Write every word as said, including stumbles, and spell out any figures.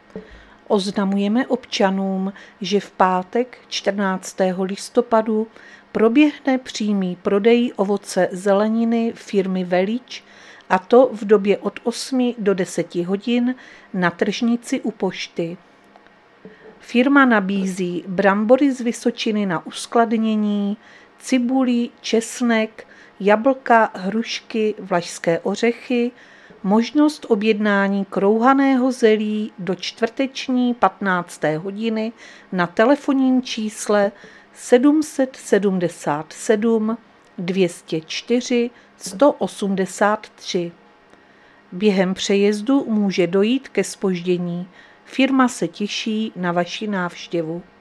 Oznamujeme občanům, že v pátek čtrnáctého listopadu proběhne přímý prodej ovoce zeleniny firmy Velič, a to v době od osmi do deseti hodin na tržnici u pošty. Firma nabízí brambory z Vysočiny na uskladnění, cibuli, česnek, jablka, hrušky, vlašské ořechy, možnost objednání krouhaného zelí do čtvrteční patnácté hodiny na telefonním čísle sedm set sedmdesát sedm dvě stě čtyři sto osmdesát tři. Během přejezdu může dojít ke zpoždění. Firma se těší na vaši návštěvu.